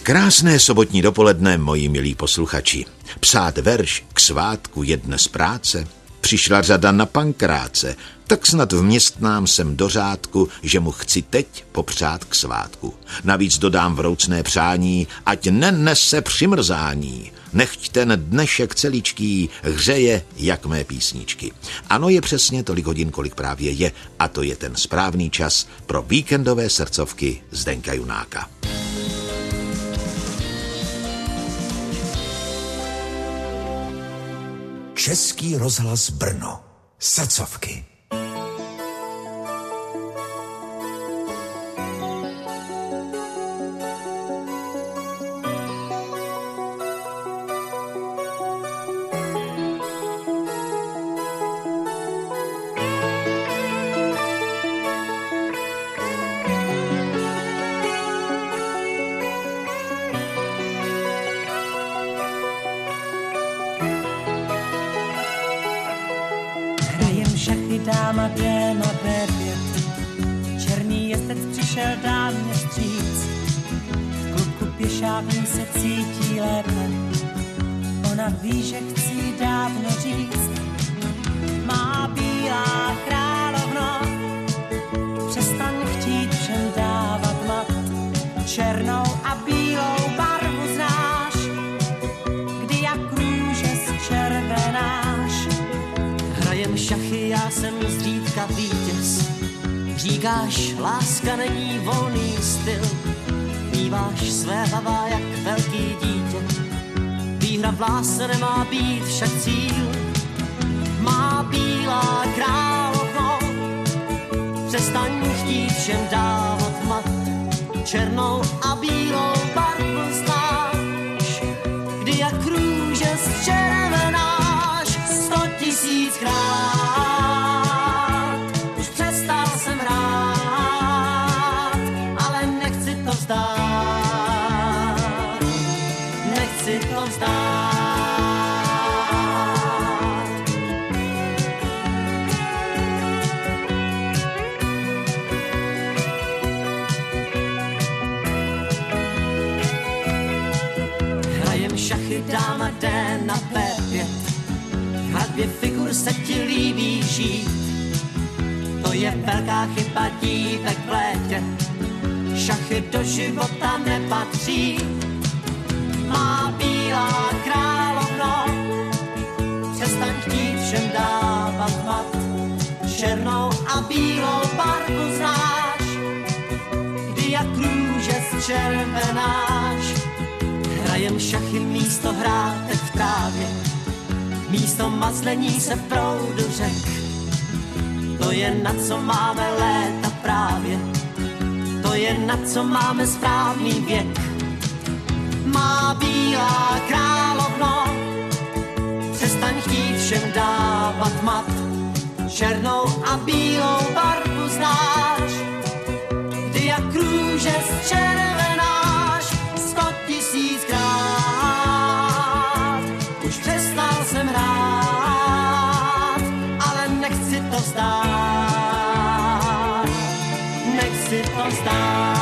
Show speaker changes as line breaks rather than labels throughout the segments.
Krásné sobotní dopoledne, moji milí posluchači. Psát verš k svátku je dnes práce. Přišla řada na Pankráce, tak snad vměstnám sem do řádku, že mu chci teď popřát k svátku. Navíc dodám vroucné přání, ať nenese přimrzání. Nechť ten dnešek celíčký hřeje jak mé písničky. Ano, je přesně tolik hodin, kolik právě je, a to je ten správný čas pro víkendové srdcovky Zdeňka Junáka.
Český rozhlas Brno. Srdcovky.
Šachy dáma jde na B5. Černý jezdec přišel dámě vstříc. V klubku pěšáků se cítí lépe. Ona ví, že chci dávno říct. Má bílá královno, přestaň chtít všem dávat mat. Černou a bílou barvu znáš, kdy jak růže zčervenáš. Hrajem šachy, já jsem zřídka vítěz. Říkáš, láska není volný styl. Míváš své hlava jak velký dítě. Výhra v lásce nemá být však cíl. Má bílá královno, přestaň chtít všem dávat mat. Černou a bílou barvu znáš, kdy jak růže zčervenáš. 100 000krát už přestal jsem hrát, ale nechci to vzdát, nechci to vzdát. Hrajem šachy, dáma jde na B5. V hradbě figur se ti líbí žít. To je velká chyba dívek v létě. Šachy do života nepatří. Má bílá královno, přestaň chtít všem dávat mat. Černou a bílou barvu znáš, kdy jak růže zčervenáš. Hrajem šachy místo hrátek v trávě, místo mazlení se v proudu řek. To je na co máme léta právě, to je na co máme správný věk. Má bílá královno, přestaň chtít všem dávat mat. Černou a bílou barvu znáš, kdy jak růže zčervenáš. 100 000krát už přestal jsem hrát, ale nechci to vzdát, nechci to vzdát.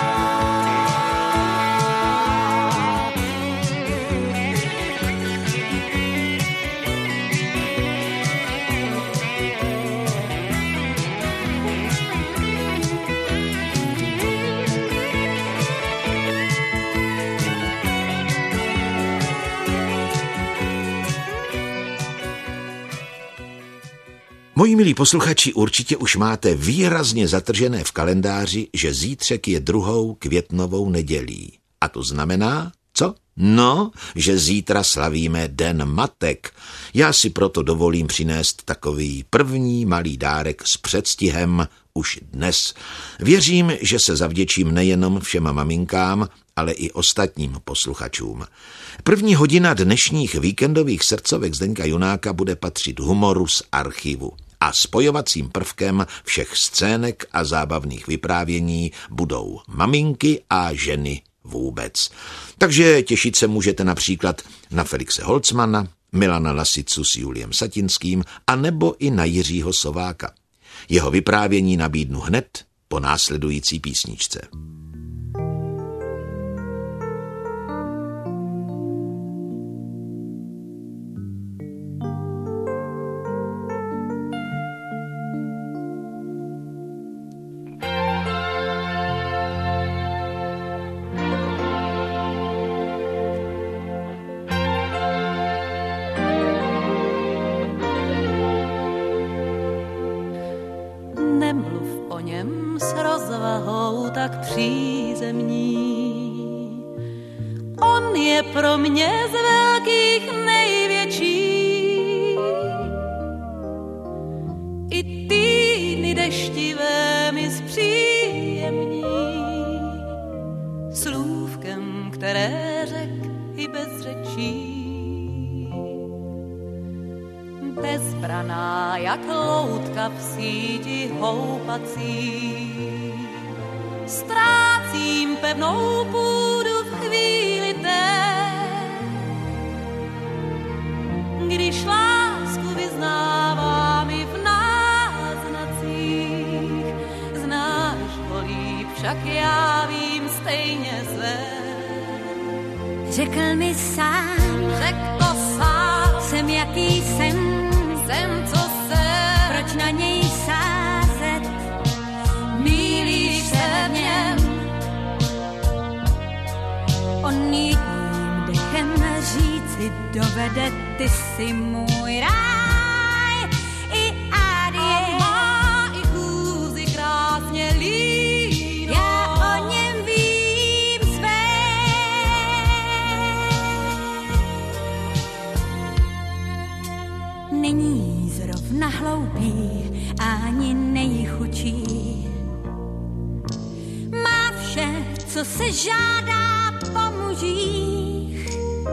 Moji milí posluchači, určitě už máte výrazně zatržené v kalendáři, že zítřek je 2. květnovou nedělí. A to znamená, co? No, že zítra slavíme Den matek. Já si proto dovolím přinést takový první malý dárek s předstihem už dnes. Věřím, že se zavděčím nejenom všem maminkám, ale i ostatním posluchačům. První hodina dnešních víkendových srdcovek Zdeňka Junáka bude patřit humoru z archivu. A spojovacím prvkem všech scének a zábavných vyprávění budou maminky a ženy vůbec. Takže těšit se můžete například na Felixe Holcmana, Milana Lasicu s Juliem Satinským a nebo i na Jiřího Sováka. Jeho vyprávění nabídnu hned po následující písničce.
celkem s rozvahou tak přízemní. On je pro mě z velkých největší. I týdny deštivé mi zpříjemní. Slůvkem, které řek i bez řečí. Bezbraná jak loutka v síti houpací. Ztrácím pevnou půdu v chvíli té, když lásku vyznávám i v náznacích. Znáš ho líp, však já vím stejně své.
Řekl mi sám,
Řek to sám,
jsem jaký jsem,
co jsem,
proč na něj sázet,
mýlíš se v něm.
on jedním dechem říci dovede, ty si můj ráj, i adie.
Má i chůzi krásně líno.
Já o něm vím své. Není zrovna hloupý, ani nejchučí. Má vše, co se žádá po mužích.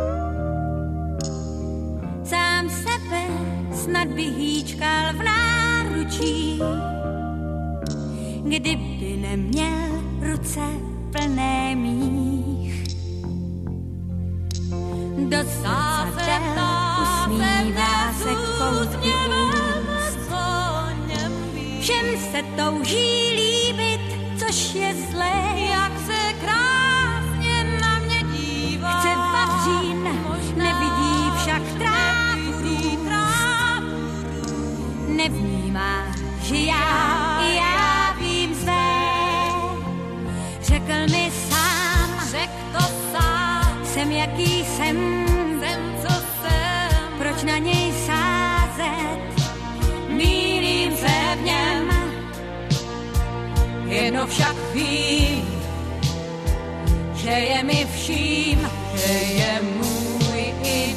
Sám sebe snad by hýčkal v náručí, kdyby neměl ruce plné mých. Do srdce usmívá se koutky úst. Všem se touží líbit, což je zlé.
Jak se krásně na mě dívá.
Chce vavřín, nevidí však trávu růst. Nevnímá, že já vím své. Řekl mi sám,
Řek to sám,
jsem jaký jsem,
co jsem,
proč na něj sázet,
mýlím se v něm. Jedno však vím, že je mi vším, že je můj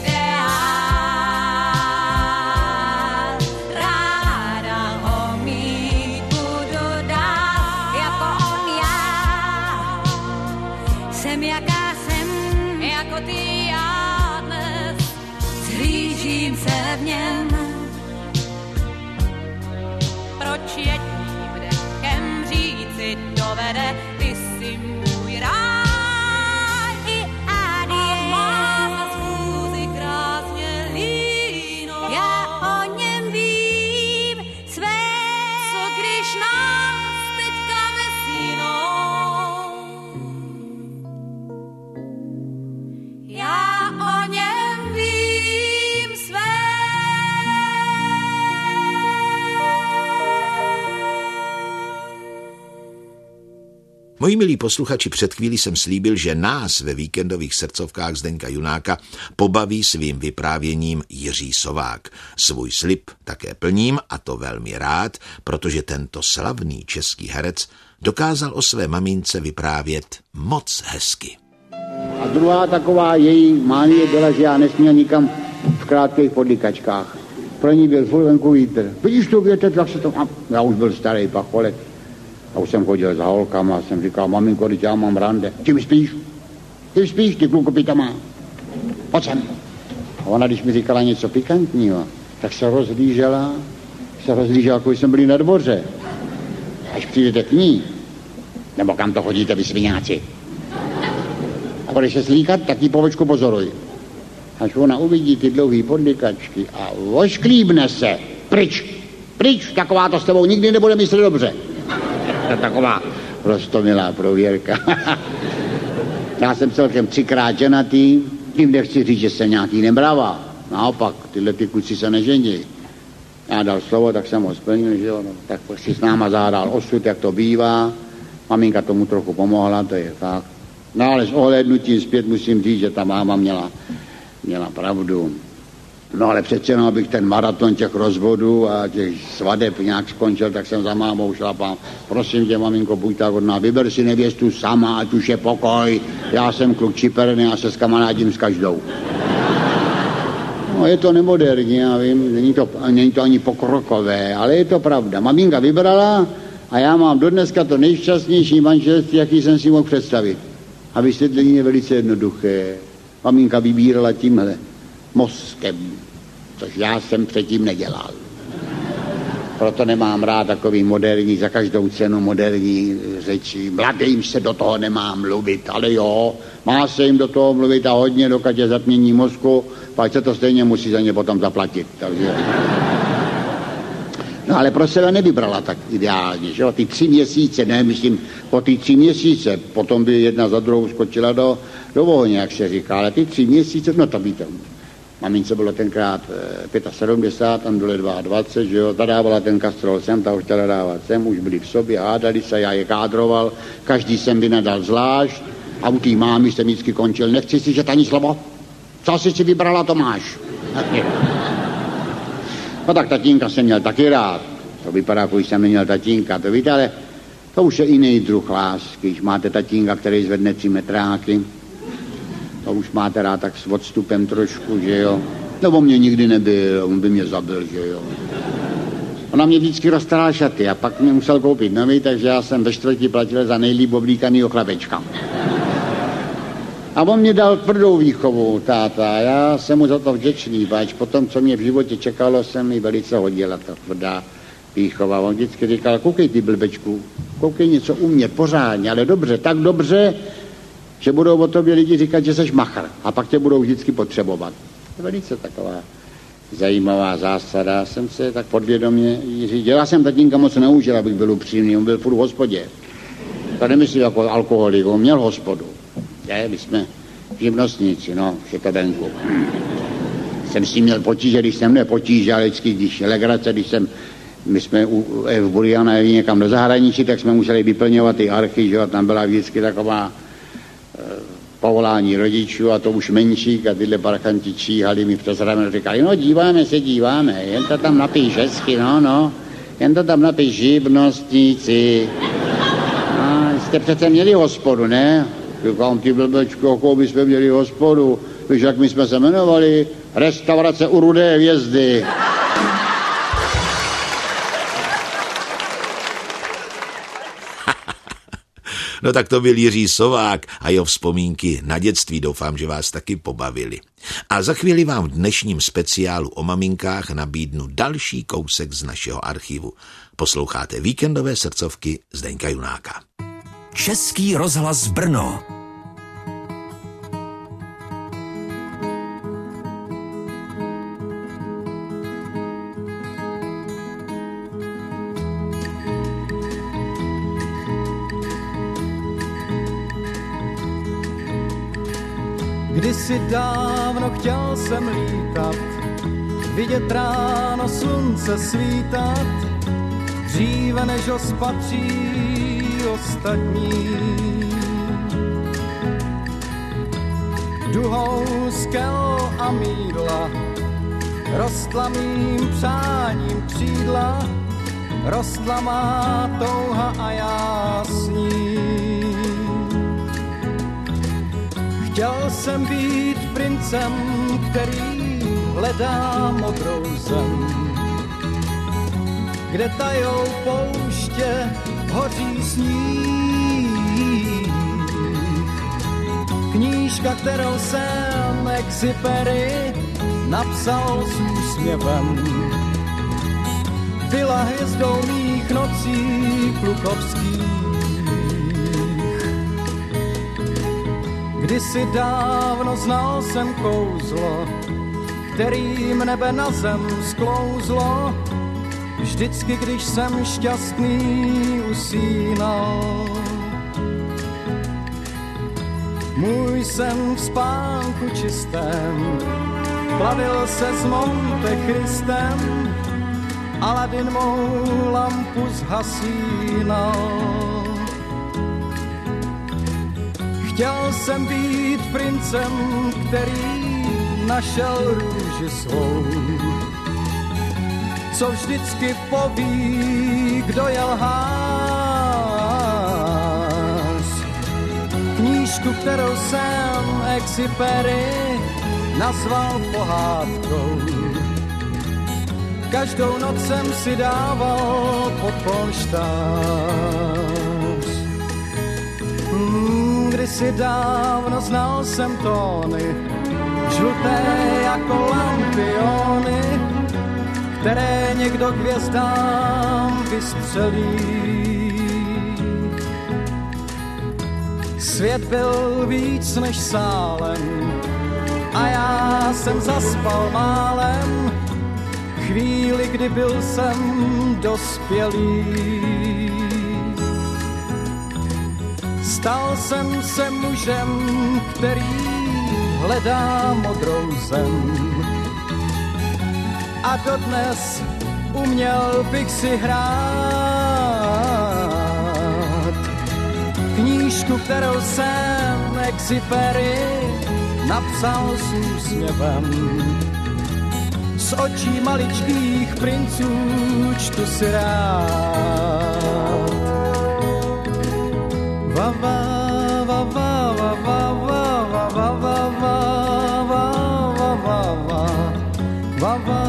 ideál. Ráda ho mít budu dál, jako on já.
jsem jaká jsem,
Jako ty já dnes zhlížím se v něm. Proč jedním dechem říci dovede, ty jsi můj ráj.
i
A
adie.
má za schůzi krásně líno.
Já o něm vím své.
Co když nás teď klame síno? Já o něm vím své.
Moji milí posluchači, před chvílí jsem slíbil, že nás ve víkendových srdcovkách Zdeňka Junáka pobaví svým vyprávěním Jiří Sovák. Svůj slib také plním, a to velmi rád, protože tento slavný český herec dokázal o své mamince vyprávět moc hezky.
A druhá taková její mánie byla, že já nesměl nikam v krátkých podlikačkách. Pro ní byl furt venku vítr. Vidíš to větev, jak se to... A já už byl starý pacholek. A už jsem chodil za holkama a jsem říkal, maminko, teď já mám rande. Ty spíš? Ty spíš, ty klukopita má. Pojď sem. A ona, když mi říkala něco pikantního, tak se rozhlížela, jako jsme byli na dvoře. Až přijdete k ní, nebo kam to chodíte, vy sviňáci. A když se slíkat, tak jí povečku pozoruj. Až ona uvidí ty dlouhý podlikačky a ošklíbne se. Pryč, taková to s tebou nikdy nebude myslet dobře. To je taková roztomilá prověrka. Já jsem celkem 3krát ženatý, tím nechci říct, že jsem nějaký nebrava. Naopak, tyhle ty kluci se nežení. Já dal slovo, tak jsem ho splnil, že jo, no, tak si s náma zahrál osud, jak to bývá. Maminka tomu trochu pomohla, to je fakt. No ale s ohlédnutím zpět musím říct, že ta máma měla pravdu. No ale přece jenom, abych ten maraton těch rozvodů a těch svadeb nějak skončil, tak jsem za mámou šlapal. Prosím tě, maminko, buď tak hodná, vyber si nevěstu sama, ať už je pokoj. Já jsem kluk čiperný a se skamarádím s každou. No je to nemoderní, já vím, není to ani pokrokové, ale je to pravda. Maminka vybrala a já mám dodneska to nejšťastnější manželství, jaký jsem si mohl představit. A vysvětlení je velice jednoduché. Maminka vybírala tímhle mozkem, což já jsem předtím nedělal. Proto nemám rád takový moderní, za každou cenu moderní řeči. Mladým se do toho nemá mluvit, ale jo, má se jim do toho mluvit a hodně, dokud je zatmění mozku, pak se to stejně musí za ně potom zaplatit. Takže... No ale pro sebe nevybrala tak ideálně, že jo, ty 3 měsíce, ne, myslím, po ty 3 měsíce, potom by jedna za druhou skočila do ohně, jak se říká, ale ty 3 měsíce, no to víte, mamince bylo tenkrát 75, tam dole 22, že jo, ta dávala ten kastrol sem, ta už chtěla dávat sem, už byli v sobě, hádali se, já je kádroval, každý jsem vynadal zvlášť a u té mámy jsem vždycky končil, nechci si ani slovo, co jsi si vybrala, to máš. No tak tatínka jsem měl taky rád, to vypadá, jako jsem neměl tatínka, to víte, ale to už je jiný druh lásky, když máte tatínka, který zvedne 3 metráky, to už máte rád tak s odstupem trošku, že jo. No on mě nikdy nebyl, on by mě zabil, že jo. Ona mě vždycky roztrhla šaty a pak mě musel koupit nový, takže já jsem ve čtvrti platil za nejlíp oblíkanýho chlapečka. A on mě dal tvrdou výchovu, táta, a já jsem mu za to vděčný, pač potom, co mě v životě čekalo, se mi velice hodila ta tvrdá výchova. On vždycky říkal, koukej ty blbečku, koukej něco umět pořádně, ale dobře, tak dobře, že budou o tobě lidi říkat, že seš machr a pak tě budou vždycky potřebovat. To je velice taková zajímavá zásada. Jsem se tak podvědomě řídil. Já jsem tatínka moc neužil, abych byl upřímný, on byl furt v hospodě. To nemyslím jako alkoholik, on měl hospodu. My jsme živnostníci, no, že to venku. Jsem si měl potíže, když jsem nepotíže, ale vždycky, když legrace, my jsme v Buriana jeli někam do zahraničí, tak jsme museli vyplňovat ty archy, že jo, tam byla vždycky taková povolání rodičů a to už menšík a tyhle parchanti číhali mi přes rameno, říkali, no díváme, jen to tam napíš hezky, no, jen to tam napíš živnostníci. A jste přece měli hospodu, ne? Říkám, ty blbečku, jakou bychom měli hospodu, víš, jak my jsme se jmenovali? Restaurace u Rudé hvězdy.
No tak to byl Jiří Sovák a jeho vzpomínky na dětství, doufám, že vás taky pobavili. A za chvíli vám v dnešním speciálu o maminkách nabídnu další kousek z našeho archivu. Posloucháte Víkendové srdcovky Zdeňka Junáka.
Český rozhlas Brno.
Kdysi dávno chtěl jsem lítat, vidět ráno slunce svítat, dříve než ho spatří ostatní. Duhou skel a mýdla rostla mým přáním křídla, rostla má touha a já s ní. Chtěl jsem být princem, který hledá modrou zem, kde tajou pouště, hoří sníh. Knížka, kterou jsem Exupery napsal s úsměvem, byla hvězdou mých nocí klukovských. Kdysi dávno znal jsem kouzlo, kterým nebe na zem sklouzlo, vždycky, když jsem šťastný usínal. Můj sen v spánku čistém plavil se s Monte Christem, Aladin mou lampu zhasínal. Chtěl jsem být princem, který našel růži svou. Co vždycky poví, kdo je lhář. Knížku, kterou jsem Exupery nazval pohádkou. Každou noc jsem si dával pod polštář. Kdysi dávno znal jsem tóny, žluté jako lampiony, které někdo k hvězdám vystřelí. Svět byl víc než sálem a já jsem zaspal málem, chvíli, kdy byl jsem dospělý. Stal jsem se mužem, který hledá modrou zem. A dodnes uměl bych si hrát knížku, kterou jsem Exupery napsal s úsměvem. Z očí maličkých princů čtu si rád. Va va va va va va va va va va va va va va.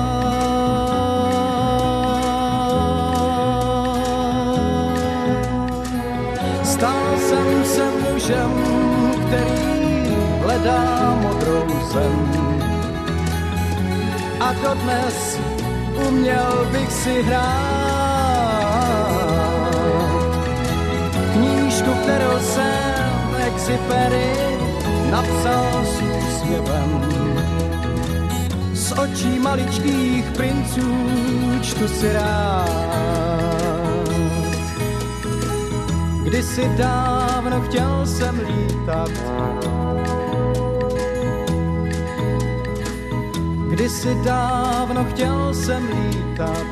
Stal jsem se mužem, který hledá modrou zem. A dodnes uměl bych si hrát knížku, kterou jsem Exupery napsal s úsměvem. Z očí maličkých princů čtu si rád. Kdysi dávno chtěl jsem lítat, kdysi dávno chtěl jsem lítat,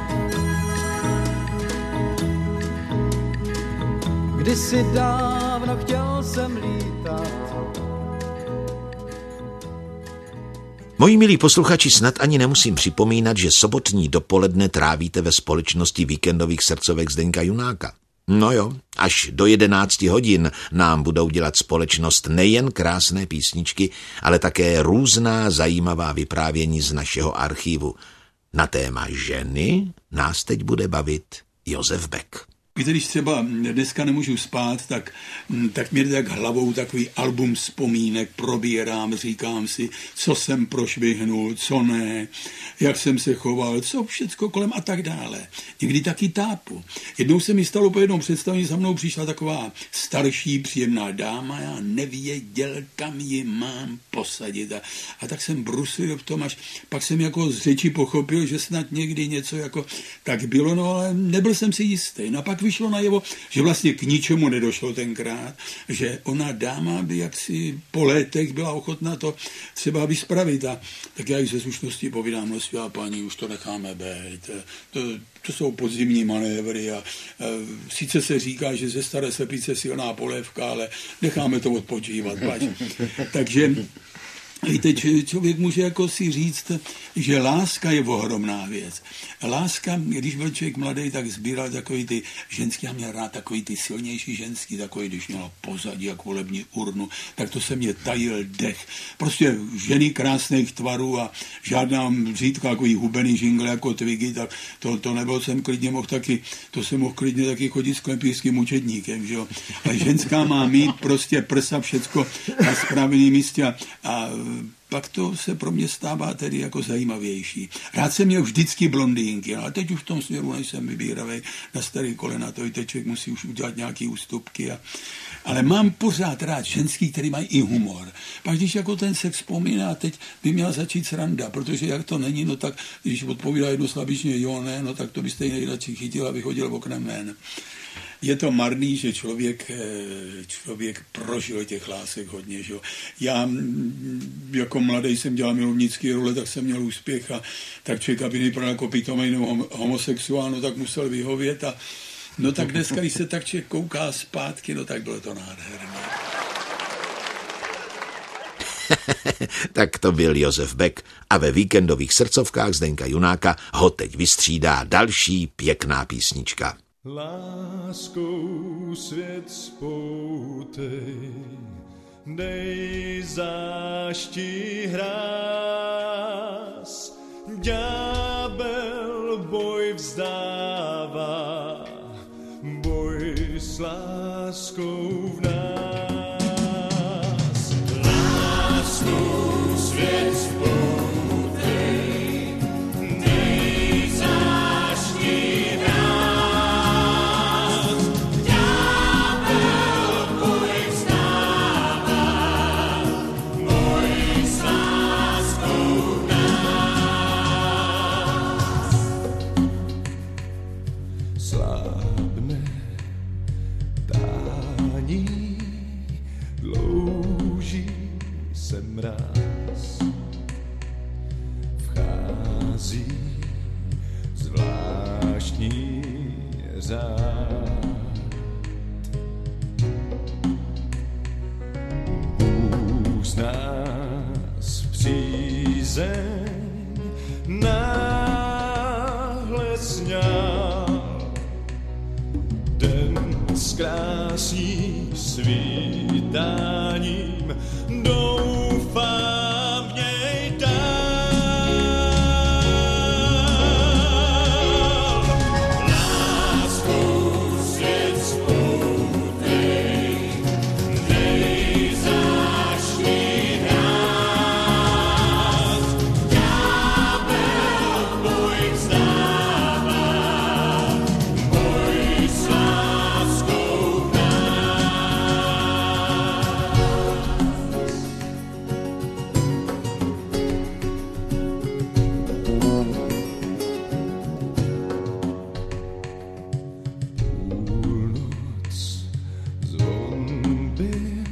kdysi dávno chtěl jsem lítat.
Moji milí posluchači, snad ani nemusím připomínat, že sobotní dopoledne trávíte ve společnosti víkendových srdcovek Zdeňka Junáka. No jo, až do 11 hodin nám budou dělat společnost nejen krásné písničky, ale také různá zajímavá vyprávění z našeho archivu. Na téma ženy nás teď bude bavit Josef Beck.
Víte, když třeba dneska nemůžu spát, tak mě tak hlavou takový album vzpomínek probírám, říkám si, co jsem prošvihnul, co ne, jak jsem se choval, co všecko kolem a tak dále. Někdy taky tápu. Jednou se mi stalo po jednom představení, za mnou přišla taková starší, příjemná dáma, já nevěděl, kam ji mám posadit. A tak jsem brusil v tom, až pak jsem jako z řeči pochopil, že snad někdy něco jako tak bylo, no ale nebyl jsem si jistý. No a pak vyšlo najevo, že vlastně k ničemu nedošlo tenkrát, že ona dáma by jaksi po létech byla ochotná to třeba vyspravit. A tak já jí ze slušnosti povídám, no svá paní, už to necháme být. To jsou podzimní manévry a sice se říká, že ze staré slepice silná polévka, ale necháme to odpočívat. Takže víte, člověk může jako si říct, že láska je ohromná věc. Láska, když byl člověk mladý, tak sbíral takový ty ženský, já měl rád takový ty silnější ženský, takový, když měla pozadí jako volební urnu, tak to se mě tajil dech. Prostě ženy krásných tvarů a žádná řídka, takový hubený žingle jako Twiggy, tak to nebylo, jsem klidně mohl taky, to jsem mohl klidně taky chodit s klempířským učedníkem, že jo. Ale ženská má mít prostě prsa, všecko na správném místě a pak to se pro mě stává tedy jako zajímavější. Rád jsem měl vždycky blondýnky, ale teď už v tom směru nejsem vybíravej na starý kolena, to i teď člověk musí už udělat nějaký ústupky. Ale mám pořád rád ženský, který mají i humor. Pak když jako ten sex vzpomíná, teď by měla začít sranda, protože jak to není, no tak když odpovídá jednoslabičně jo, ne, no tak to byste ji nejradši chytil a vychodil oknem ven. Je to marný, že člověk prožil těch lásek hodně. Že? Já jako mladý jsem dělal milovnický role, tak jsem měl úspěch a tak člověk, aby nevypadal jako pitomej homosexuál, no tak musel vyhovět. A no tak dneska, když se tak člověk kouká zpátky, no tak bylo to nádherné.
Tak to byl Josef Beck a ve víkendových srdcovkách Zdeňka Junáka ho teď vystřídá další pěkná písnička.
Láskou svět spoutej, dej zášti hráz, ďábel boj vzdává, boj s láskou v nás. Láskou svět spoutej, dej zášti hráz, ďábel boj vzdává, boj s láskou v nás. Slábne tání, dlouží se mráz, vchází zvláštní řád. Bůh z nás přízeň náhle sňal, den zkrásí svítáním, doufám v něj dál. Láskou svět spoutej, dej zášti hráz, ďábel boj vzdává, boj s láskou v Půlnoc zvon byl,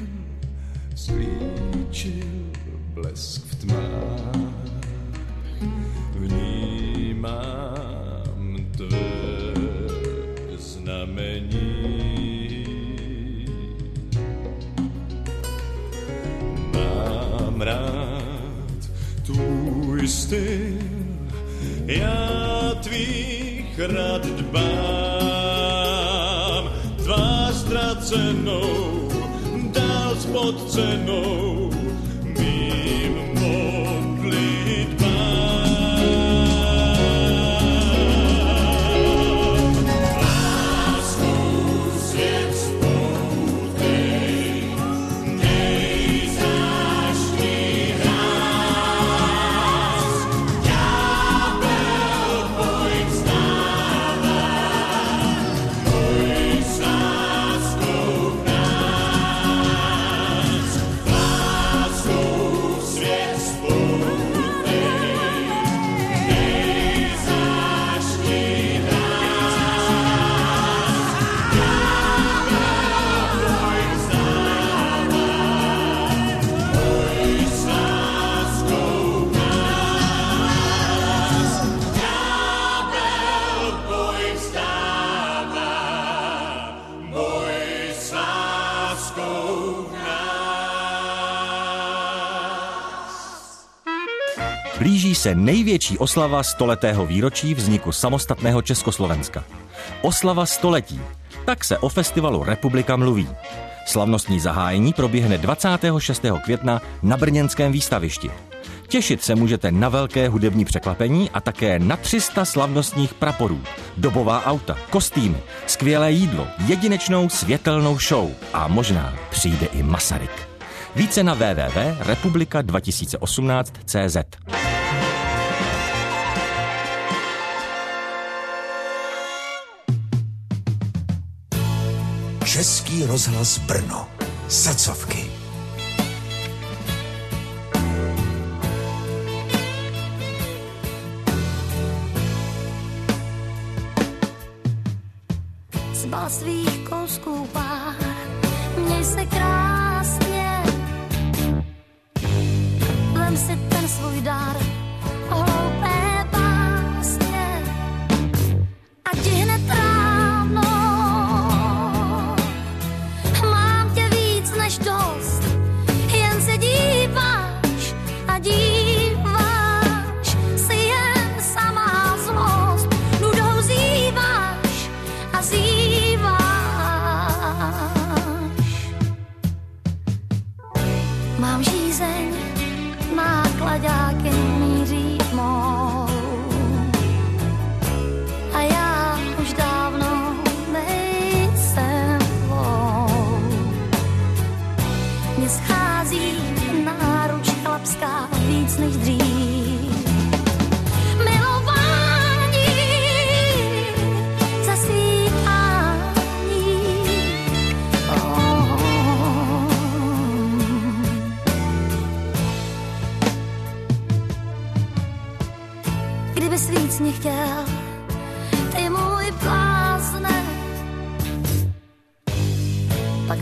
slíčil blesk v tmách, vnímám tvé znamení. Mám rád tvůj styl, já tvých rad dbám, tvář ztracenou, dál pod cenou, mým modlitbám. Láskou svět spoutej, dej zášti hráz, ďábel boj vzdává, boj s láskou v nás. Láskou svět spoutej, dej zášti hráz, ďábel boj vzdává, boj s láskou v nás. Ďábel boj vzdává, boj s láskou v nás.
Blíží se největší oslava 100letého výročí vzniku samostatného Československa. Oslava 100letí. Tak se o festivalu Republika mluví. Slavnostní zahájení proběhne 26. května na brněnském výstavišti. Těšit se můžete na velké hudební překvapení a také na 300 slavnostních praporů, dobová auta, kostýmy, skvělé jídlo, jedinečnou světelnou show a možná přijde i Masaryk. Více na www.republika2018.cz. Český rozhlas Brno. Srdcovky.
Zbal svých kousků pár, měj se krásně. Vem si ten svůj dar, hloupé básně. A ti hned ráno, mám tě víc než dost, jen se dívám.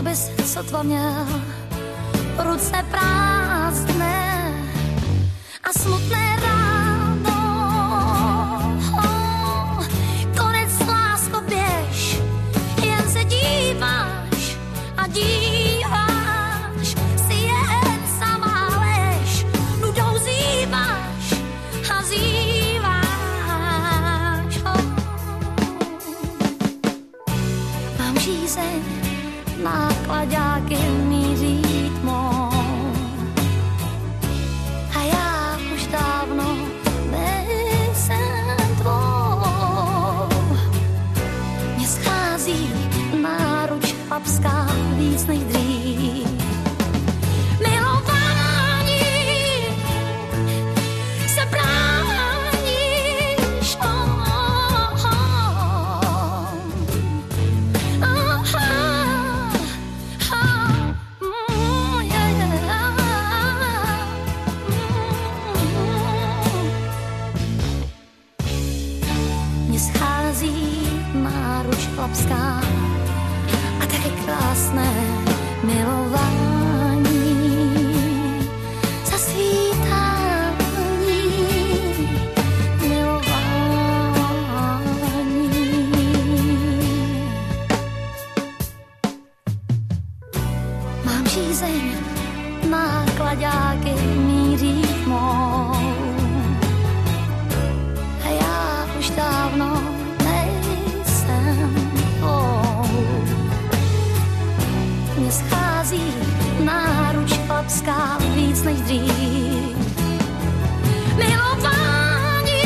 bys sotva měl ruce prázdné a smutné ráno. Konec, lásko, běž, jen se díváš a díváš, si jen sama lež, nudou zýváš a zýváš. Mám žízeň, náklaďáky míří tmou a já už dávno nejsem tvou. Mně schází náruč chlapská víc než dřív. Milování se bráníš, mně schází náruč chlapská a taky krásné milování, zasvítání, milování. Mám žízeň, náklaďáky míří tmou a já už dávno nejsem tvou. Mně schází náruč chlapská víc než dřív. Milování,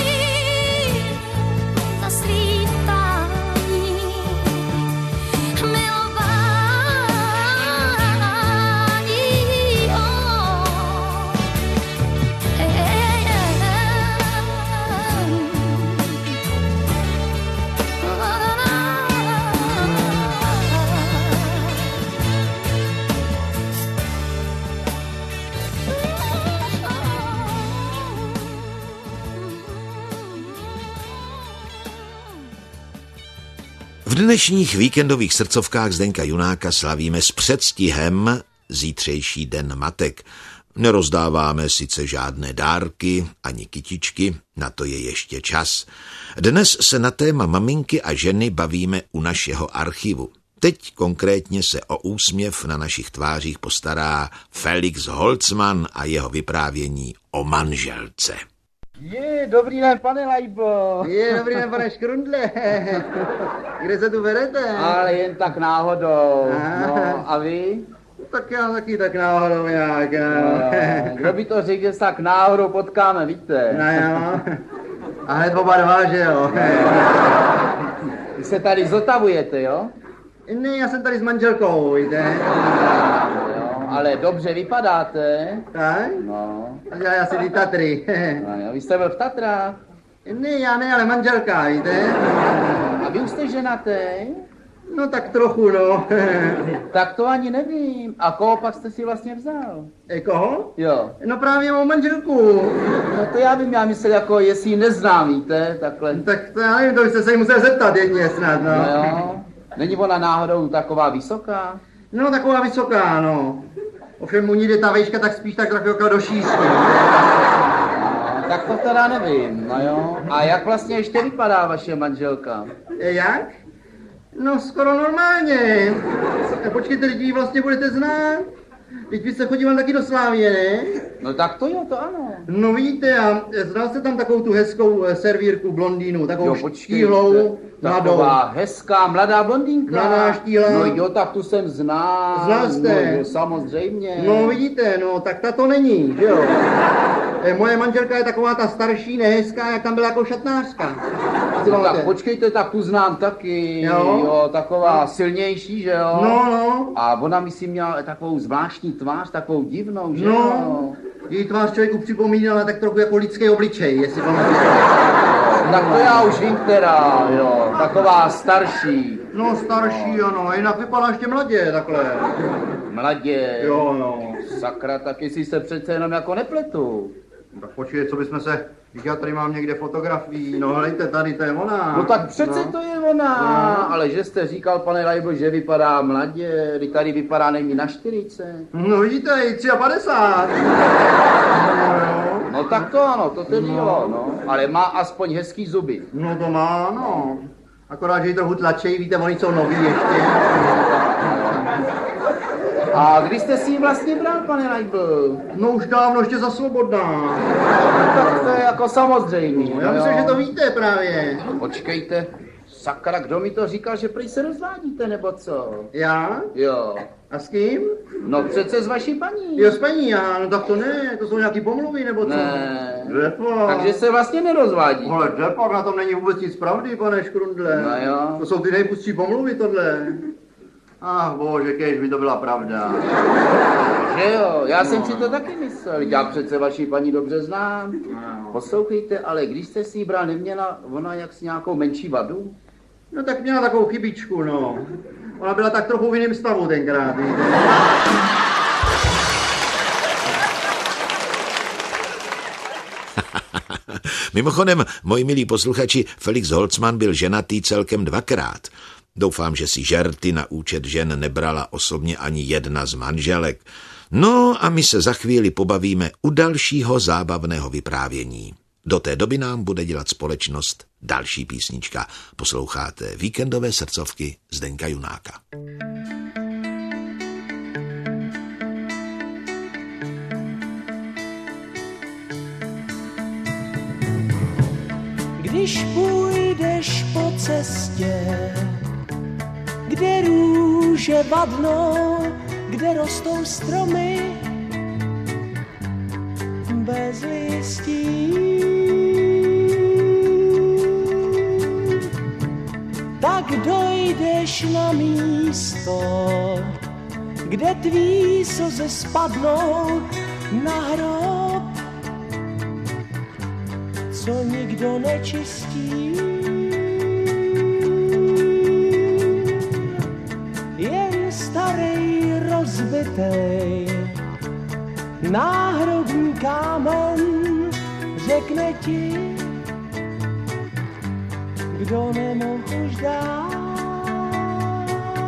zasvítání, milování,
V dnešních víkendových srdcovkách Zdeňka Junáka slavíme s předstihem zítřejší den matek. Nerozdáváme sice žádné dárky ani kytičky, na to je ještě čas. Dnes se na téma maminky a ženy bavíme u našeho archivu. Teď konkrétně se o úsměv na našich tvářích postará Felix Holzmann a jeho vyprávění o manželce.
Dobrý den, pane Lajbo.
Dobrý den, pane Škrundle. Kde se tu vedete?
Ale jen tak náhodou. No, a vy?
Tak já taky tak náhodou nějak.
No, kdo by to řekl, že se tak náhodou potkáme, víte?
No jo. A hned oba dva, že jo?
Vy se tady zotavujete, jo?
Ne, já jsem tady s manželkou, víte?
Jo, ale dobře vypadáte.
Tak?
No.
Já si jdu Tatry.
No, vy jste byl v Tatrách?
Ne, já ne, ale manželka, víte?
A vy už jste ženatý?
No tak trochu, no.
Tak to ani nevím. A koho pak jste si vlastně vzal?
Koho?
Jo.
No právě mou manželku.
No to já vím, já myslel jako, jestli ji neznám, víte, takhle.
Tak to já nevím, to byste se jí musel zeptat jedně snad, no.
No jo. Není ona náhodou taková vysoká?
No taková vysoká, no. Ovšem u ní jde ta vejška tak spíš tak trochu jako do šířky.
No, tak to teda nevím, no jo. A jak vlastně ještě vypadá vaše manželka?
Jak? No skoro normálně. Počkejte, lidi vlastně budete znát. Teď vy se chodíval taky do Slávie, ne?
No tak to jo, to ano.
No víte, a znal jste tam takovou tu hezkou servírku blondýnu, takovou štíhlou, mladou.
Taková hezká mladá blondýnka.
Mladá štíhlá.
No jo, tak tu jsem znal.
Znal jste?
No, samozřejmě.
No vidíte, no tak ta to není, že jo? Moje manželka je taková ta starší, nehezká, jak tam byla jako šatnářka.
No tak počkejte, tak tu znám taky, jo, taková silnější, že jo?
No.
A ona myslím měla takovou zvláštní tvář, takovou divnou, že
no.
jo?
Její tvář člověku připomínala tak trochu jako lidský obličej, jestli pamatujete.
Tak to já už vím, která, jo, taková starší.
No starší, ano, jinak vypadá ještě mladě, takhle.
Mladě?
Jo, no.
Sakra, tak jestli se přece jenom jako nepletu.
Tak počkej, co bychom se... Já tady mám někde fotografii, no hejte, tady, to je ona.
No tak přece to je ona, ale že jste říkal, pane Lajbo, že vypadá mladě, kdy tady vypadá nejmí na 40.
No vidíte, i 53.
No tak to ano, to tedy jo, no, ale má aspoň hezký zuby.
No to má, no. Akorát, že ji trochu tlačejí, víte, oni jsou noví ještě.
A kdy jste si ji vlastně bral, pane Lajbo?
No už dávno, ještě za svobodná.
Tak to je jako samozřejmý.
No, já myslím, že to víte právě.
Počkejte, sakra, kdo mi to říkal, že prý se rozvádíte, nebo co?
Já?
Jo.
A s kým?
No přece s vaší paní.
Jo, s paní, já, no tak to ne, to jsou nějaký pomluvy, nebo co?
Ne.
Depo.
Takže se vlastně nerozvádí.
Ale depo, na tom není vůbec nic pravdy, pane Škrundle.
No jo.
To jsou ty nejpustší pomluvy, tohle. Ach bože, kéž by to byla pravda.
Že jo, já jsem si to taky myslel, já přece vaši paní dobře znám. Poslouchejte, ale když jste si ji bral, neměla ona jak s nějakou menší vadu?
No tak měla takovou chybičku, no. Ona byla tak trochu v jiném stavu tenkrát, víte.
Mimochodem, moji milí posluchači, Felix Holzmann byl ženatý celkem 2krát. Doufám, že si žerty na účet žen nebrala osobně ani jedna z manželek. No a my se za chvíli pobavíme u dalšího zábavného vyprávění. Do té doby nám bude dělat společnost další písnička. Posloucháte Víkendové srdcovky Zdeňka Junáka.
Když půjdeš po cestě, kde růže vadnou, kde rostou stromy bez listí, tak dojdeš na místo, kde tví slzy spadnou na hrob, co nikdo nečistí. Jen starý rozbitej náhrobní kámen řekne ti, kdo nemohl už dát.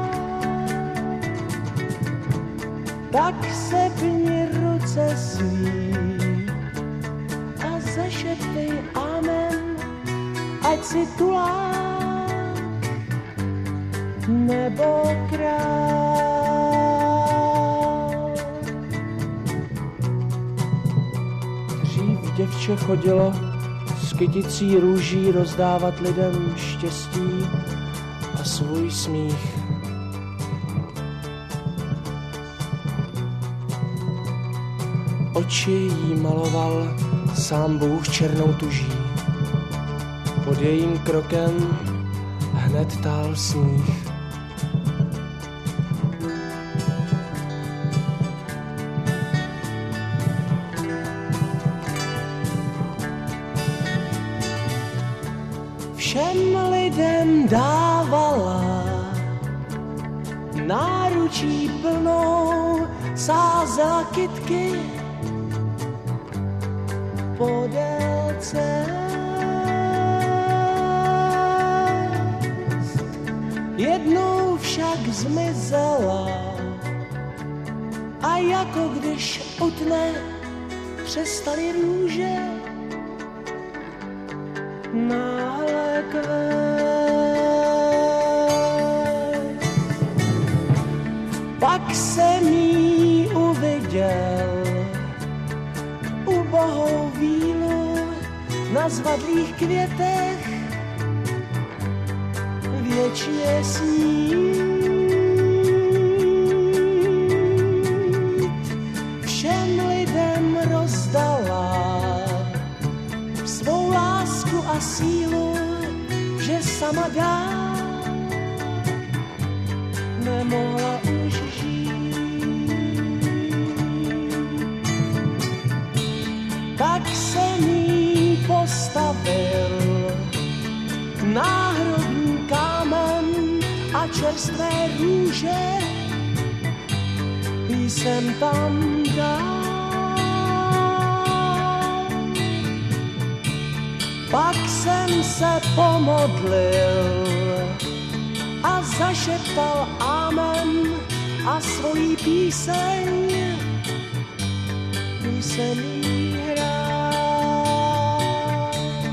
Tak sepni ruce svý a zašeptej amen, ať si tulák nebo král. Dřív děvče chodilo s kyticí růží rozdávat lidem štěstí a svůj smích. Oči jí maloval sám Bůh černou tuží. Pod jejím krokem hned tál sníh. Všem lidem dávala náručí plnou, sázela kytky podél cest. Jednou však zmizela a jako když utne, přestaly růže náhle kvést. Pak jsem jí uviděl ubohou vílu na zvadlých květech věčně snít. Všem lidem rozdala svou lásku a sílu, že sama dál nemohla už žít. Tak jsem jí postavil náhrobní kámen a čerstvé růže jsem tam dal. Pak jsem se pomodlil a zašeptal amen a svojí píseň jsem jí hrál.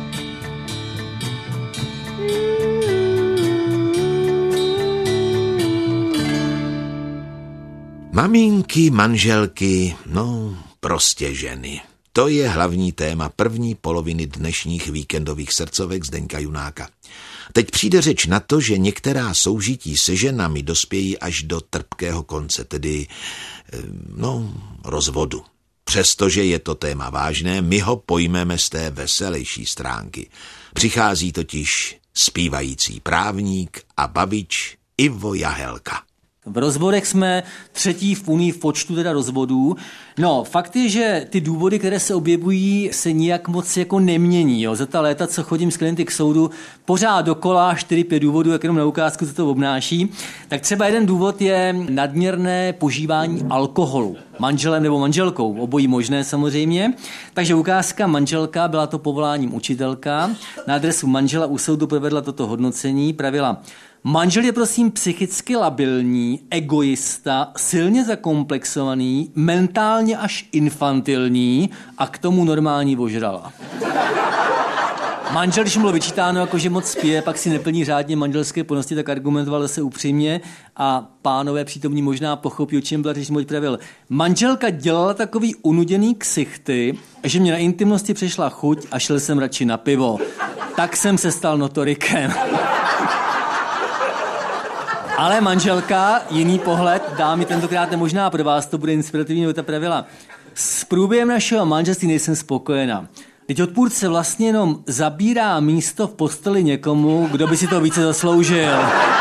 Maminky, manželky, no prostě ženy. To je hlavní téma první poloviny dnešních víkendových srdcovek Zdeňka Junáka. Teď přijde řeč na to, že některá soužití se ženami dospějí až do trpkého konce, tedy, rozvodu. Přestože je to téma vážné, my ho pojmeme z té veselější stránky. Přichází totiž zpívající právník a babič Ivo Jahelka.
V rozvodech jsme třetí v Unii v počtu teda rozvodů. No, fakt je, že ty důvody, které se objevují, se nijak moc jako nemění. Jo. Za ta léta, co chodím s klienty k soudu, pořád dokola 4-5 důvodů, jak jenom na ukázku se to obnáší. Tak třeba jeden důvod je nadměrné požívání alkoholu. Manželem nebo manželkou, obojí možné samozřejmě. Takže ukázka manželka, byla to povoláním učitelka. Na adresu manžela u soudu provedla toto hodnocení, pravila: manžel je prosím psychicky labilní, egoista, silně zakomplexovaný, mentálně až infantilní a k tomu normální vožrala. Manžel, když mu bylo vyčítáno, jako že moc spije, pak si neplní řádně manželské povinnosti, tak argumentoval se upřímně a pánové přítomní možná pochopí, o čem byla řeč, mu pravil: manželka dělala takový unuděný ksichty, že mě na intimnosti přešla chuť a šel jsem radši na pivo. Tak jsem se stal notorikem. Ale manželka, jiný pohled, dámy, tentokrát nemožná pro vás, to bude inspirativní, nebo ta pravila: s průběhem našeho manželství nejsem spokojená. Teď odpůrce vlastně jenom zabírá místo v posteli někomu, kdo by si to více zasloužil.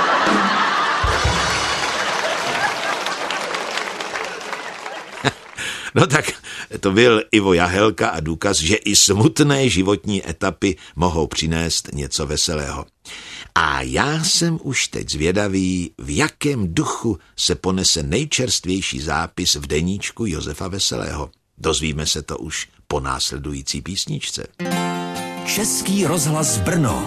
No tak to byl Ivo Jahelka a důkaz, že i smutné životní etapy mohou přinést něco veselého. A já jsem už teď zvědavý, v jakém duchu se ponese nejčerstvější zápis v deníčku Josefa Veselého. Dozvíme se to už po následující písničce.
Český rozhlas Brno.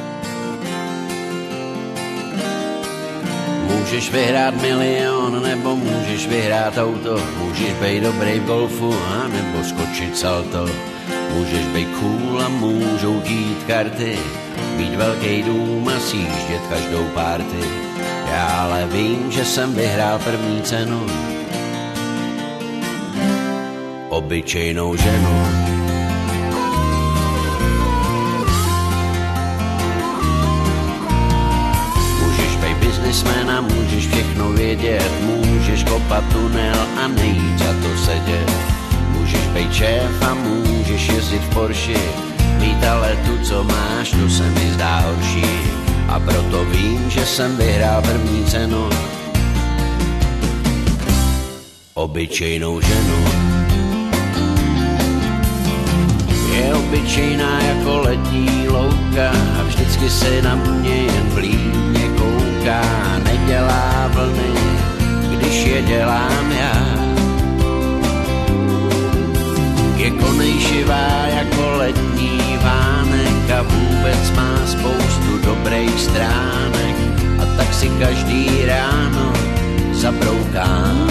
Můžeš vyhrát milion, nebo můžeš vyhrát auto. Můžeš být dobrý v golfu, a nebo skočit salto. Můžeš být cool a můžou dít karty. Mít velký dům a sjíždět každou party. Já ale vím, že jsem vyhrál první cenu. Obyčejnou ženu. Můžeš být biznismen a můžeš všechno vědět. Můžeš kopat tunel a nejít za to sedět. Můžeš být šéf a můžeš jezdit v Porsche. Mít ale tu, co máš, to se mi zdá horší. A proto vím, že jsem vyhrál první cenu. Obyčejnou ženu. Je obyčejná jako letní louka a vždycky se na mě jen vlídně kouká. Nedělá vlny, když je dělám já. Je konejšivá jako letní vánek a vůbec má spoustu dobrých stránek. A tak si každý ráno zabroukám.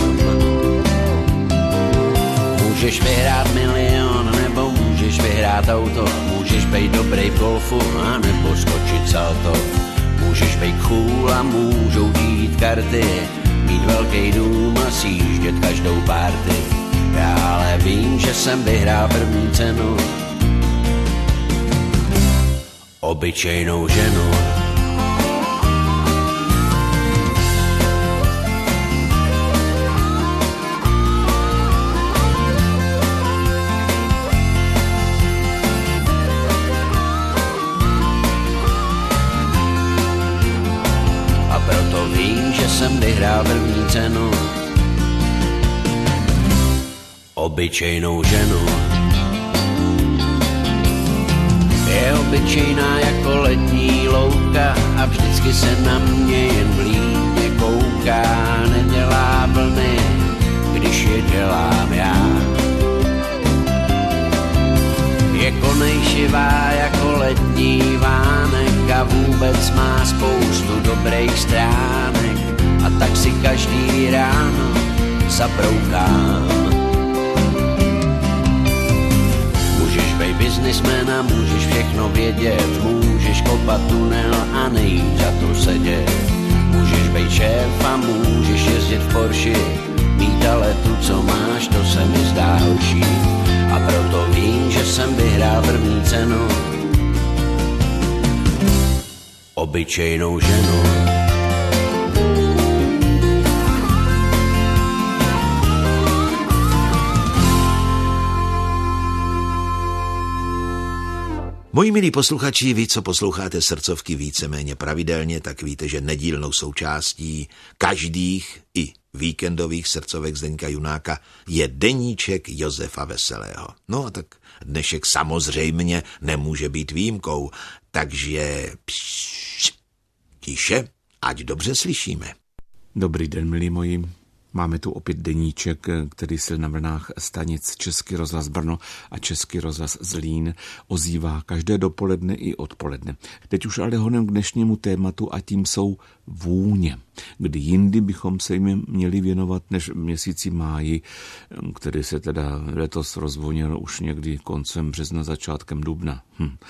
Můžeš vyhrát milion, nebo můžeš vyhrát auto. Můžeš být dobrý v golfu, a nebo skočit salto. Můžeš být cool a můžou dít karty. Mít velký dům a sjíždět každou party. Já ale vím, že jsem vyhrál první cenu. Obyčejnou ženu. A proto vím, že jsem vyhrál první cenu. Obyčejnou ženu. Je obyčejná jako letní louka a vždycky se na mě jen vlídně kouká. Nedělá vlny, když je dělám já. Je konejšivá jako letní vánek a vůbec má spoustu dobrých stránek a tak si každý ráno zabroukám. Můžeš být biznismen a můžeš všechno vědět, můžeš kopat tunel a nejít za to sedět. Můžeš být šéf a můžeš jezdit v Porsche, mít ale tu, co máš, to se mi zdá horší. A proto vím, že jsem vyhrál první cenu, obyčejnou ženu.
Moji milí posluchači, vy, co posloucháte srdcovky víceméně pravidelně, tak víte, že nedílnou součástí každých i víkendových srdcovek Zdeňka Junáka je deníček Josefa Veselého. No a tak dnešek samozřejmě nemůže být výjimkou, takže tiše, ať dobře slyšíme.
Dobrý den, milí moji. Máme tu opět deníček, který se na vlnách stanic Český rozhlas Brno a Český rozhlas Zlín ozývá každé dopoledne i odpoledne. Teď už ale honem k dnešnímu tématu a tím jsou vůně. Kdy jindy bychom se jim měli věnovat než v měsíci máji, který se teda letos rozvonil už někdy koncem března, začátkem dubna.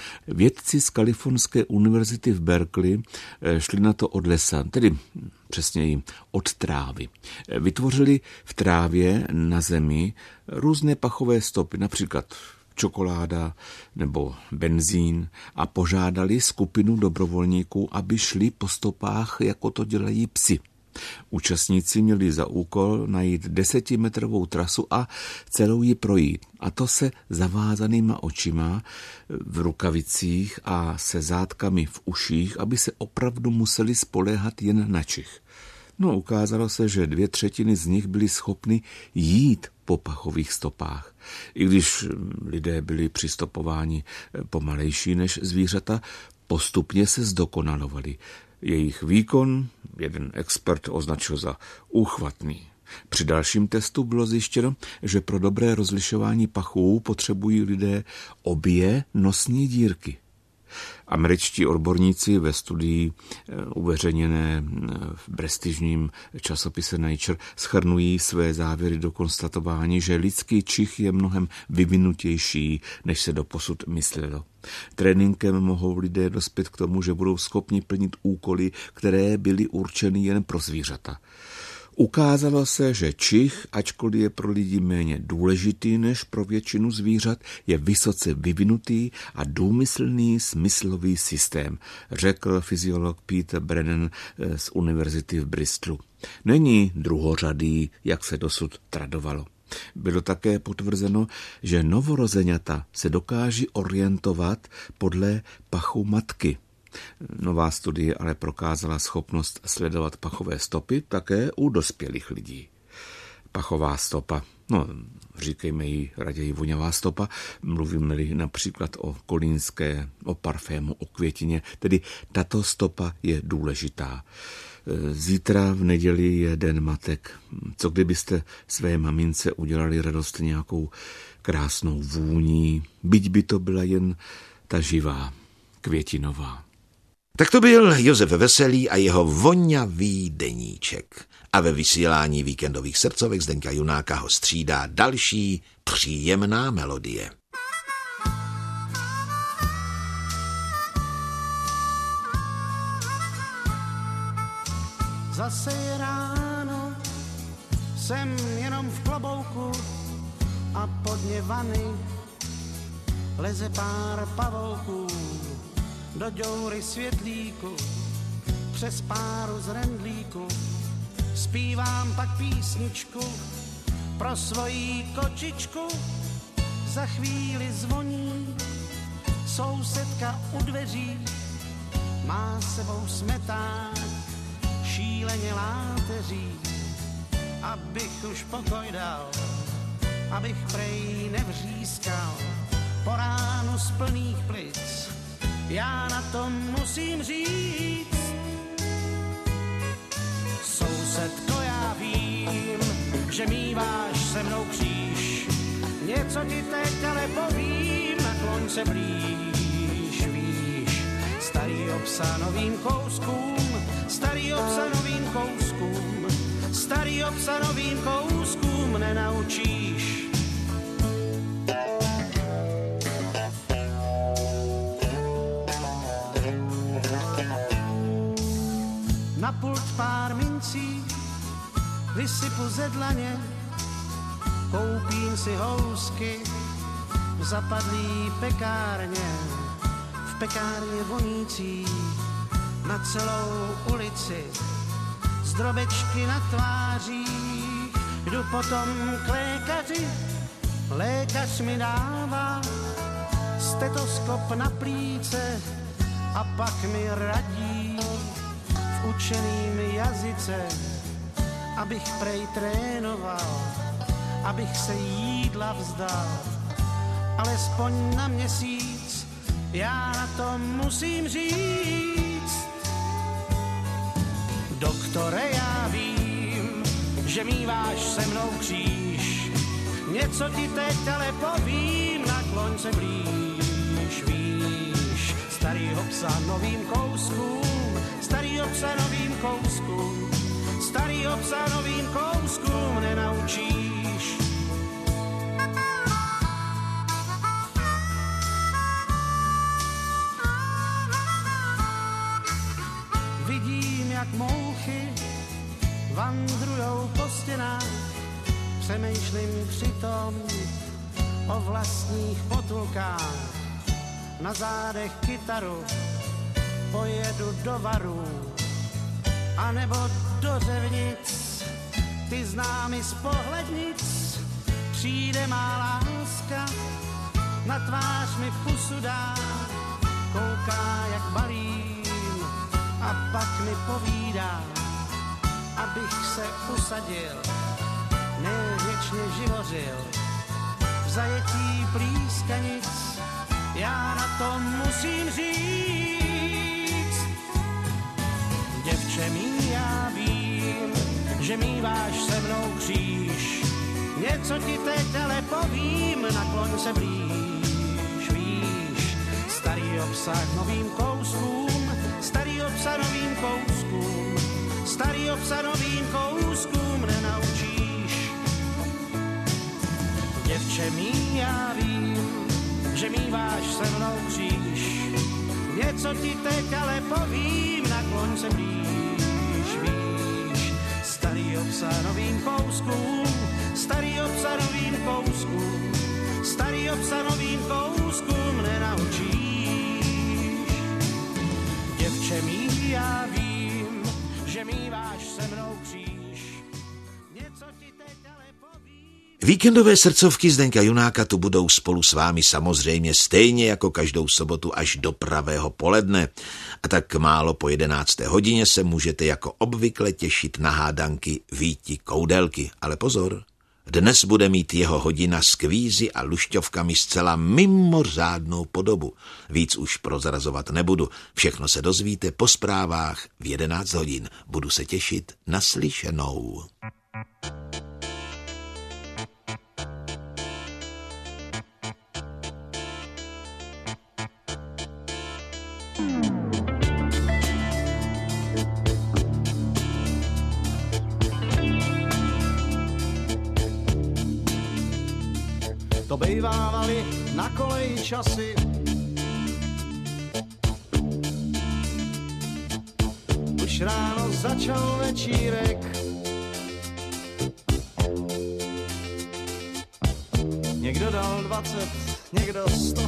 Vědci z Kalifornské univerzity v Berkeley šli na to od lesa, tedy přesněji od trávy. Vytvořili v trávě na zemi různé pachové stopy, například čokoláda nebo benzín, a požádali skupinu dobrovolníků, aby šli po stopách, jako to dělají psi. Účastníci měli za úkol najít 10metrovou trasu a celou ji projít. A to se zavázanýma očima, v rukavicích a se zátkami v uších, aby se opravdu museli spoléhat jen na čich. No, ukázalo se, že 2/3 z nich byli schopni jít po pachových stopách. I když lidé byli při stopování pomalejší než zvířata, postupně se zdokonalovali. Jejich výkon jeden expert označil za úchvatný. Při dalším testu bylo zjištěno, že pro dobré rozlišování pachů potřebují lidé obě nosní dírky. Američtí odborníci ve studii uveřejněné v prestižním časopise Nature shrnují své závěry do konstatování, že lidský čich je mnohem vyvinutější, než se doposud myslelo. Tréninkem mohou lidé dospět k tomu, že budou schopni plnit úkoly, které byly určeny jen pro zvířata. Ukázalo se, že čich, ačkoliv je pro lidi méně důležitý než pro většinu zvířat, je vysoce vyvinutý a důmyslný smyslový systém, řekl fyziolog Peter Brennan z univerzity v Bristolu. Není druhořadý, jak se dosud tradovalo. Bylo také potvrzeno, že novorozeňata se dokáží orientovat podle pachu matky. Nová studie ale prokázala schopnost sledovat pachové stopy také u dospělých lidí. Pachová stopa, říkejme jí raději voňavá stopa, mluvíme-li například o kolínské, o parfému, o květině, tedy tato stopa je důležitá. Zítra v neděli je Den matek. Co kdybyste své mamince udělali radost nějakou krásnou vůní, byť by to byla jen ta živá, květinová.
Tak to byl Josef Veselý a jeho voňavý deníček. A ve vysílání víkendových srdcovek Zdeňka Junáka ho střídá další příjemná melodie.
Zase je ráno, jsem jenom v klobouku a pod mě vany leze pár pavouků. Do děury světlíku, přes páru z rendlíku, zpívám pak písničku pro svojí kočičku. Za chvíli zvoní sousedka u dveří, má sebou smeták, šíleně láteří. Abych už pokoj dal, abych prej nevřískal, po ránu z plných plic, já na tom musím říct. Sousedko, já vím, že míváš se mnou kříž, něco ti teď ale povím, nakloň se blíž, víš, starý obsa novým kouskům, starý obsa novým kouskům, starý obsa novým kouskům nenaučíš. Na pult pár mincí vysypu ze dlaně, koupím si housky v zapadlý pekárně, v pekárně vonící na celou ulici, z drobečky na tvářích, jdu potom k lékaři, lékař mi dává stetoskop na plíce a pak mi radí v učeným jazyce, abych prej trénoval, abych se jídla vzdal, alespoň na měsíc, já na to musím říct. Doktore, já vím, že míváš se mnou kříž, něco ti teď ale povím, nakloň se blíž, víš, starýho psa novým kouskům, starýho psa novým kouskům, starýho psa novým kouskům nenaučíš. Vidím, jak mouchy vandrujou po stěnách, přemýšlím přitom o vlastních potulkách. Na zádech kytaru pojedu do Varu, anebo do Řevnic, ty známy z pohlednic. Přijde má láska, na tvář mi pusu dá, kouká, jak balím, a pak mi povídá, abych se usadil, ne věčně živořil, v zajetí plískanic, já na to musím říct. Děvče mý, já vím, že míváš se mnou kříž, něco ti teď ale povím, nakloň se blíž, víš, starý obsah novým kouskům, starý obsah novým kouskům, starý obsah novým kouskům nenaučíš. Děvče mý, já vím, že míváš se mnou kříž, něco ti teď ale povím, nakloň se blíž, víš, starý obsah novým kouskům, starý obsah novým kouskům, starý obsah novým kouskům nenaučíš. Děvče mý, já vím, že míváš se mnou kříž, něco ti teď ale povím.
Víkendové srdcovky Zdeňka Junáka tu budou spolu s vámi samozřejmě stejně jako každou sobotu až do pravého poledne. A tak málo po 11. hodině se můžete jako obvykle těšit na hádanky Víti Koudelky. Ale pozor, dnes bude mít jeho hodina s kvízy a lušťovkami zcela mimořádnou podobu. Víc už prozrazovat nebudu. Všechno se dozvíte po zprávách v 11 hodin. Budu se těšit na slyšenou.
To bejvávaly na koleji časy, už ráno začal večírek, někdo dal 20, někdo 100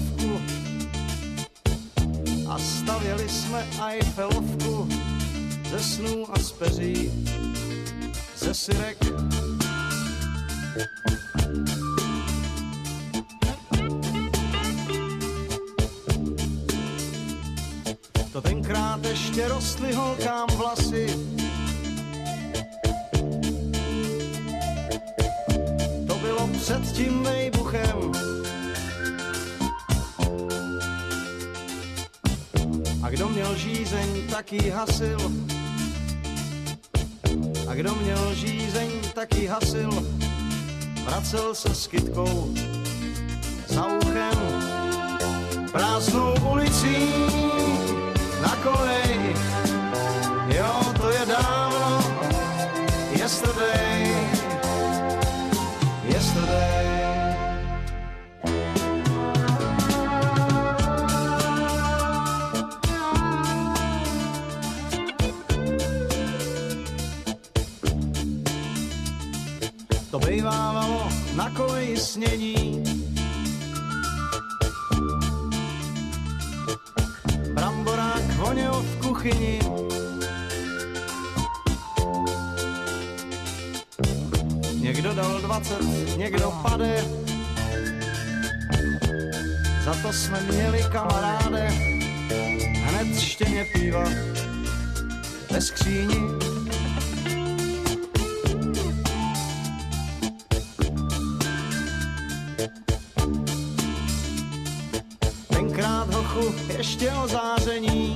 a stavěli jsme Eiffelovku ze snů a z peří, ze syrek. To tenkrát ještě rostly holkám vlasy, to bylo před tím vejbuchem. A kdo měl žízeň, tak ji hasil. A kdo měl žízeň, tak ji hasil. Vracel se s kytkou za uchem prázdnou ulicí. na kolej. Jo, to je dávno, yesterday, yesterday. To bejvávalo na koleji snění. Bramborák voněl v kuchyni. Někdo dal 20, někdo pade. Za to jsme měli kamaráde. Hned štěně piva ve skříni. Tenkrát hochu ještě o záření.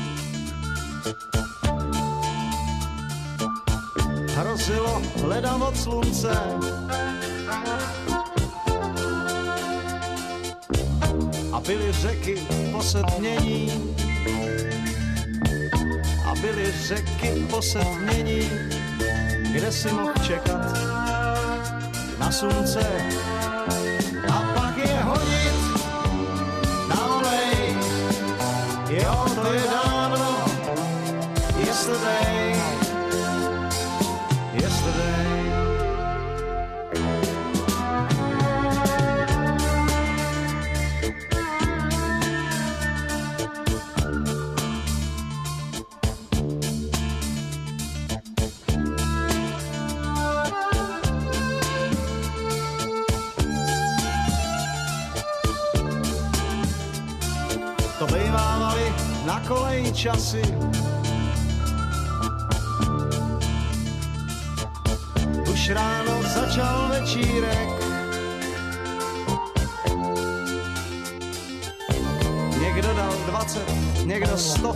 Hrozilo ledam od slunce. A byly řeky posetmění. A byly řeky posetmění, kde si mohl čekat na slunce. A pak je honit na olej. Jo, to je dávno, yesterday, yesterday. To bejvávali na koleji časy. Už ráno začal večírek. Někdo dal 20, někdo 100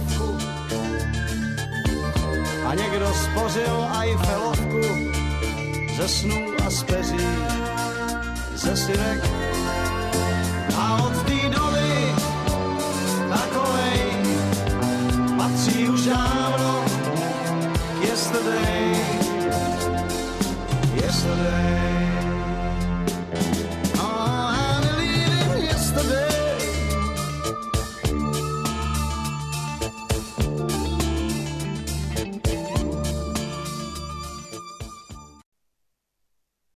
a někdo spořil Eiffelovku ze snů a z peří, ze syrek a od té